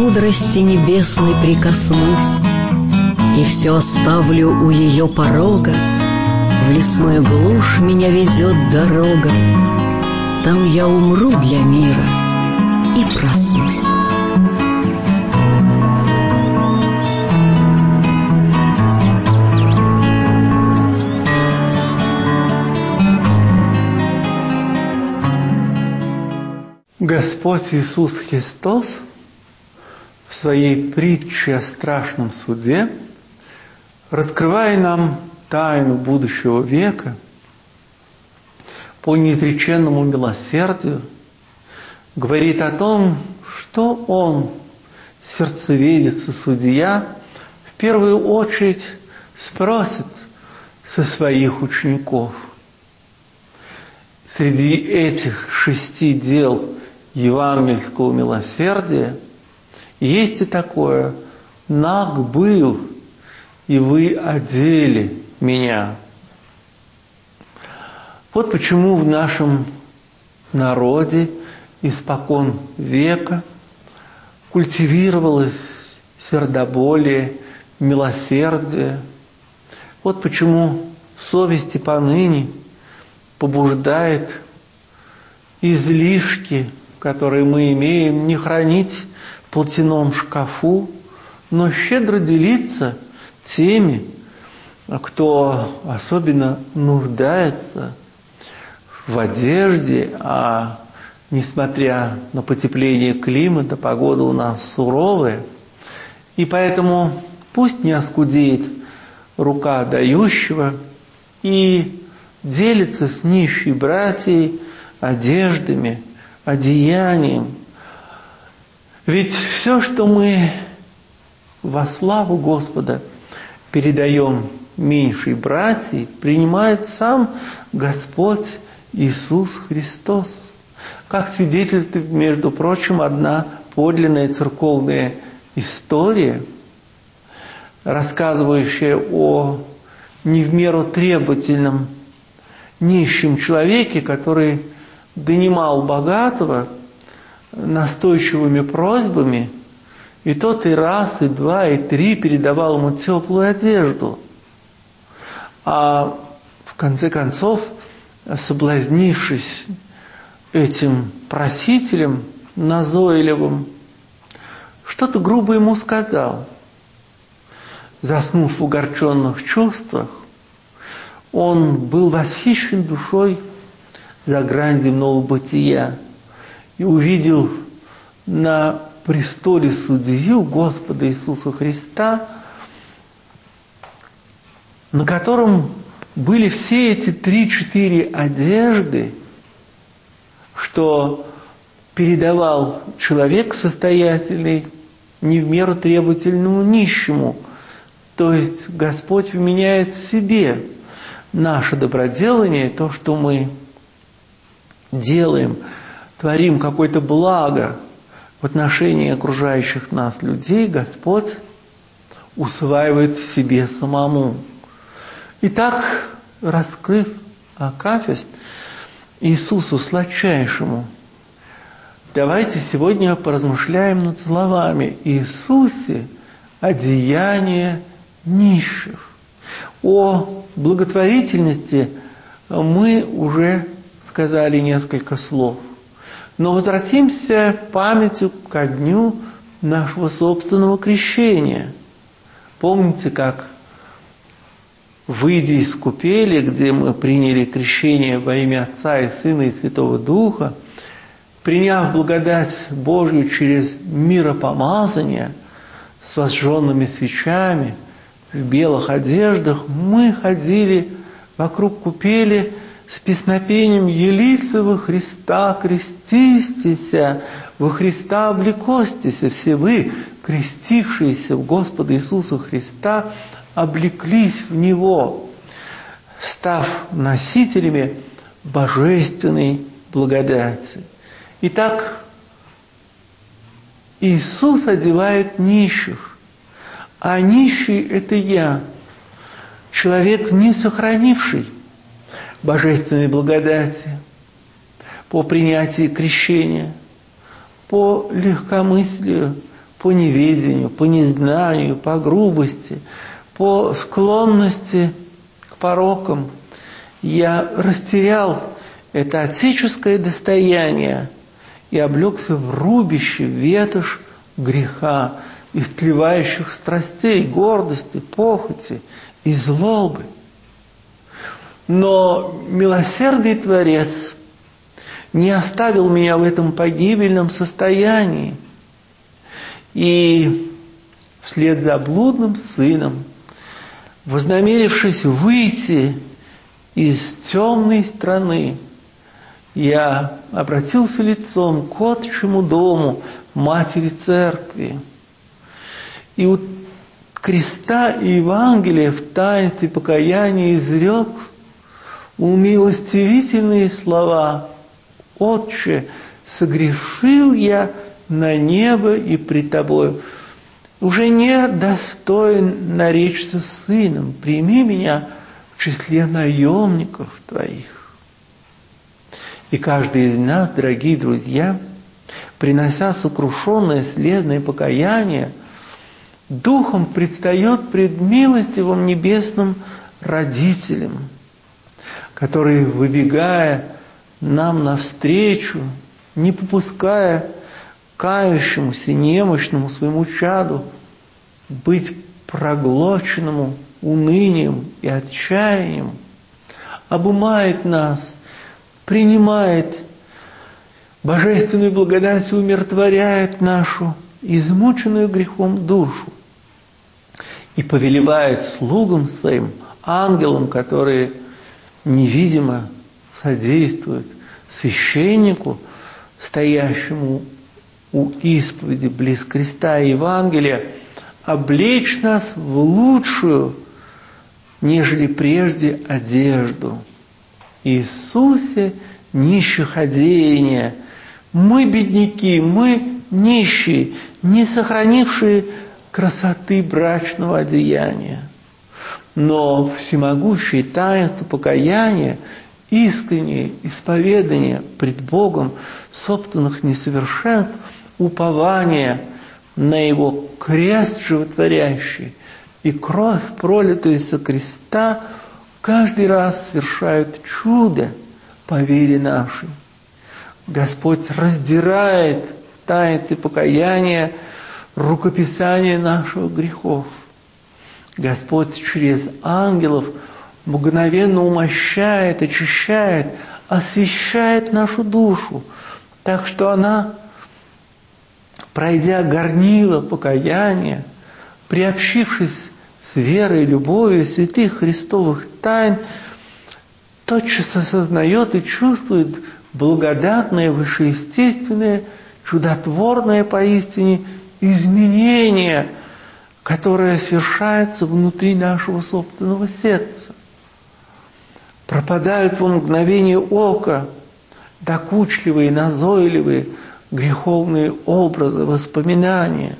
мудрости небесной прикоснусь, и все оставлю у ее порога. В лесную глушь меня ведет дорога, там я умру для мира и проснусь. Господь Иисус Христос в своей притче о страшном суде, раскрывая нам тайну будущего века, по неизреченному милосердию, говорит о том, что Он, сердцеведец и судья, в первую очередь спросит со своих учеников. Среди этих 6 дел евангельского милосердия есть и такое: «Наг был, и вы одели меня». Вот почему в нашем народе испокон века культивировалось сердоболие, милосердие. Вот почему совесть и поныне побуждает излишки, которые мы имеем, не хранить в платяном шкафу, но щедро делиться теми, кто особенно нуждается в одежде, а несмотря на потепление климата, погода у нас суровая, и поэтому пусть не оскудеет рука дающего и делится с нищей братьей одеждами, одеянием. Ведь все, что мы во славу Господа передаем меньшей братьей, принимает сам Господь Иисус Христос. Как свидетельствует, между прочим, одна подлинная церковная история, рассказывающая о не в меру требовательном нищем человеке, который донимал богатого настойчивыми просьбами, и тот и раз, и два, и три передавал ему теплую одежду. А в конце концов, соблазнившись этим просителем назойливым, что-то грубо ему сказал. Заснув в угорченных чувствах, он был восхищен душой за грань земного бытия и увидел на престоле судью Господа Иисуса Христа, на котором были все эти 3-4 одежды, что передавал человек состоятельный не в меру требовательному нищему. То есть Господь вменяет себе наше доброделание, то, что мы делаем, творим какое-то благо в отношении окружающих нас людей, Господь усваивает в себе самому. Итак, раскрыв акафист Иисусу Сладчайшему, давайте сегодня поразмышляем над словами: Иисусе, одеяние нищих. О благотворительности мы уже сказали несколько слов. Но возвратимся памятью ко дню нашего собственного крещения. Помните, как, выйдя из купели, где мы приняли крещение во имя Отца и Сына и Святого Духа, приняв благодать Божью через миропомазание с возжженными свечами, в белых одеждах, мы ходили вокруг купели с песнопением: «Елица во Христа крестистися, во Христа облекостися». Все вы, крестившиеся в Господа Иисуса Христа, облеклись в Него, став носителями божественной благодати. Итак, Иисус одевает нищих, а нищий – это я, человек, не сохранивший божественной благодати по принятии крещения, по легкомыслию, по неведению, по незнанию, по грубости, по склонности к порокам. Я растерял это отеческое достояние и облегся в рубище, ветошь греха, истлевающих страстей, гордости, похоти и злобы. Но милосердный Творец не оставил меня в этом погибельном состоянии. И вслед за блудным сыном, вознамерившись выйти из темной страны, я обратился лицом к отчему дому Матери Церкви. И у креста и Евангелия в таинстве покаяния изрек умилостивительные слова: «Отче, согрешил я на небо и пред Тобою, уже не достоин наречься сыном, прими меня в числе наемников Твоих». И каждый из нас, дорогие друзья, принося сокрушенное слезное покаяние, духом предстает пред милостивым небесным родителем, который, выбегая нам навстречу, не попуская кающемуся немощному своему чаду быть проглоченному унынием и отчаянием, обумает нас, принимает божественную благодать и умиротворяет нашу измученную грехом душу и повелевает слугам своим, ангелам, которые невидимо содействуют священнику, стоящему у исповеди близ креста и Евангелия, облечь нас в лучшую, нежели прежде, одежду. Иисусе нищих одеяния. Мы бедняки, мы нищие, не сохранившие красоты брачного одеяния. Но всемогущее таинство покаяния, искреннее исповедание пред Богом собственных несовершенств, упование на Его крест животворящий и кровь, пролитую со креста, каждый раз совершают чудо по вере нашей. Господь раздирает в таинстве покаяния рукописание наших грехов. Господь через ангелов мгновенно умощает, очищает, освящает нашу душу, так что она, пройдя горнило покаяния, приобщившись с верой и любовью святых Христовых тайн, тотчас осознает и чувствует благодатное, вышеестественное, чудотворное поистине изменение, которое совершается внутри нашего собственного сердца. Пропадают во мгновение ока докучливые, назойливые, греховные образы, воспоминания.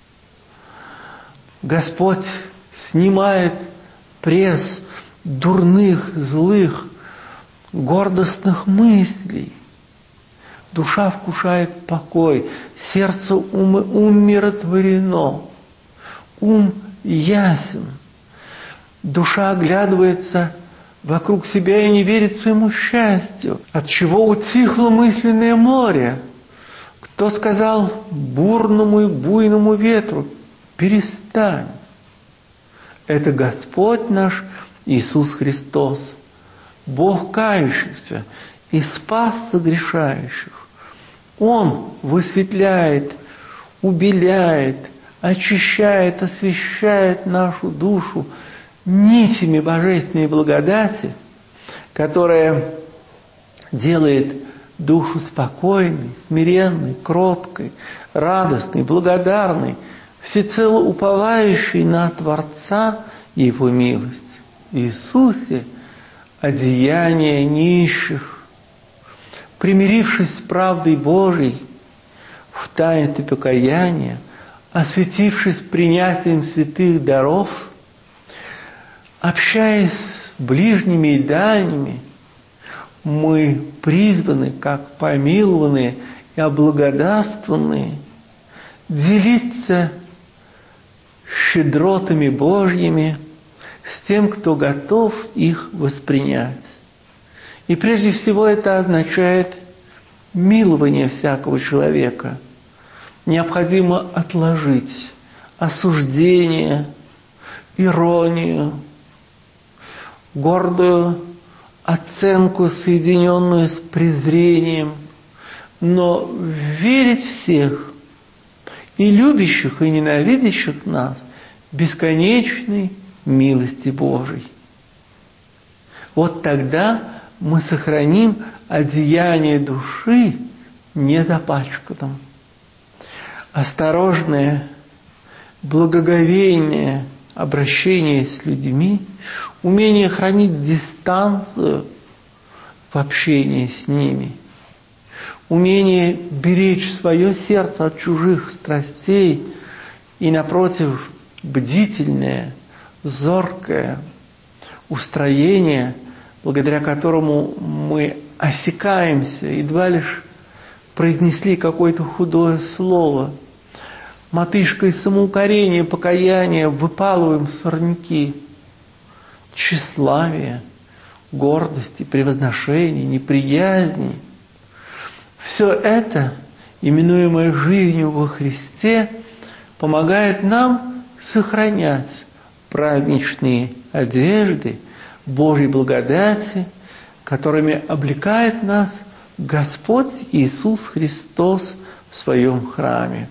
Господь снимает пресс дурных, злых, гордостных мыслей. Душа вкушает покой, сердце умиротворено, ум ясен. Душа оглядывается вокруг себя и не верит своему счастью, отчего утихло мысленное море. Кто сказал бурному и буйному ветру: перестань? Это Господь наш Иисус Христос, Бог кающихся и спас согрешающих. Он высветляет, убеляет, очищает, освящает нашу душу нитями божественной благодати, которая делает душу спокойной, смиренной, кроткой, радостной, благодарной, всецело уповающей на Творца и Его милость. Иисусе одеяние нищих, примирившись с правдой Божией в таинстве покаяния, осветившись принятием святых даров, общаясь с ближними и дальними, мы призваны, как помилованные и облагодатствованные, делиться щедротами Божьими с тем, кто готов их воспринять. И прежде всего это означает милование всякого человека. Необходимо отложить осуждение, иронию, гордую оценку, соединенную с презрением, но верить всех, и любящих, и ненавидящих нас, бесконечной милости Божией. Вот тогда мы сохраним одеяние души незапачканным. Осторожное, благоговейное обращение с людьми, умение хранить дистанцию в общении с ними, умение беречь свое сердце от чужих страстей и, напротив, бдительное, зоркое устроение, благодаря которому мы осекаемся, едва лишь произнесли какое-то худое слово, мотышкой самоукорения, покаяния выпалываем сорняки тщеславия, гордости, превозношения, неприязни. Все это, именуемое жизнью во Христе, помогает нам сохранять праздничные одежды Божьей благодати, которыми облекает нас Господь Иисус Христос в Своем храме.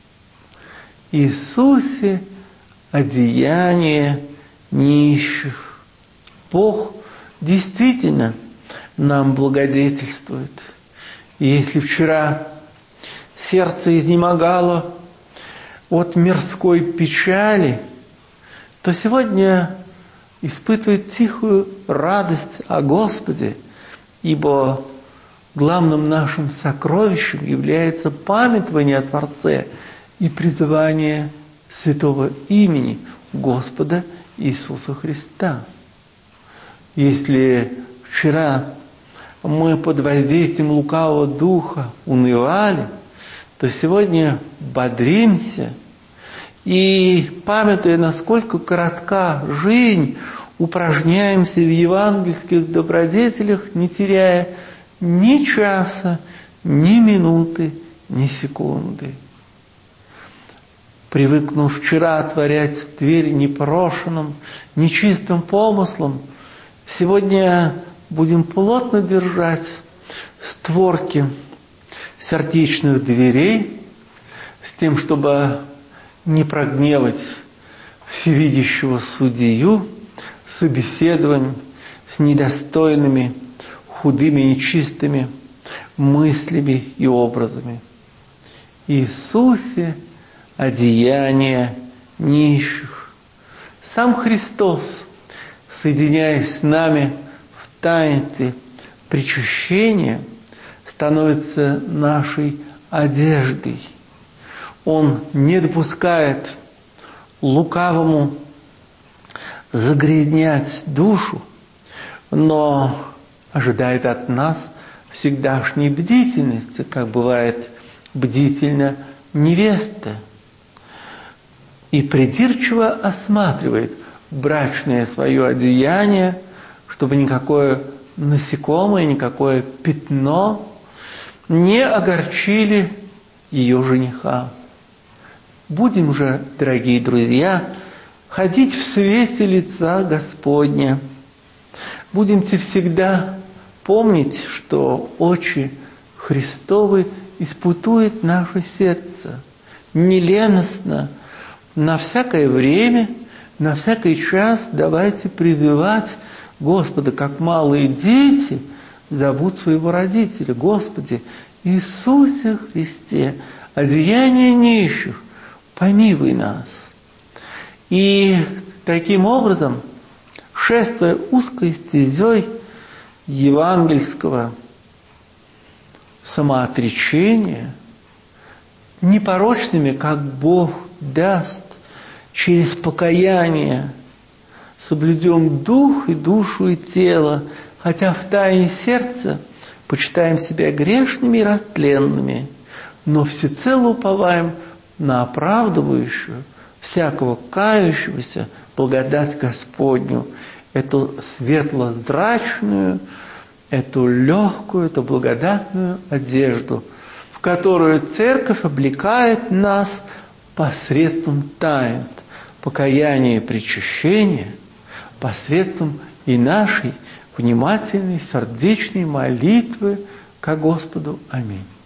Иисусе одеяние нищих. Бог действительно нам благодетельствует. И если вчера сердце изнемогало от мирской печали, то сегодня испытывает тихую радость о Господе, ибо главным нашим сокровищем является памятование о Творце и призывание святого имени Господа Иисуса Христа. Если вчера мы под воздействием лукавого духа унывали, то сегодня бодримся и, памятуя, насколько коротка жизнь, упражняемся в евангельских добродетелях, не теряя ни часа, ни минуты, ни секунды. Привыкнув вчера отворять дверь непрошенным, нечистым помыслом, сегодня будем плотно держать створки сердечных дверей с тем, чтобы не прогневать всевидящего судью собеседованием с недостойными, худыми, нечистыми мыслями и образами. Иисусе одеяние нищих. Сам Христос, соединяясь с нами в таинстве причащения, становится нашей одеждой. Он не допускает лукавому загрязнять душу, но ожидает от нас всегдашней бдительности, как бывает бдительна невеста, и придирчиво осматривает брачное свое одеяние, чтобы никакое насекомое, никакое пятно не огорчили ее жениха. Будем же, дорогие друзья, ходить в свете лица Господня. Будемте всегда помнить, что очи Христовы испытуют наше сердце неленостно. На всякое время, на всякий час давайте призывать Господа, как малые дети зовут своего родителя. Господи, Иисусе Христе, одеяние нищих, помилуй нас. И таким образом, шествуя узкой стезей евангельского самоотречения, непорочными, как Бог даст, через покаяние, соблюдем дух и душу и тело, хотя в тайне сердца почитаем себя грешными и растленными, но всецело уповаем на оправдывающую всякого кающегося благодать Господню, эту светло-зрачную, эту легкую, эту благодатную одежду, в которую Церковь облекает нас посредством таинств покаяния и причащения, посредством и нашей внимательной сердечной молитвы ко Господу. Аминь.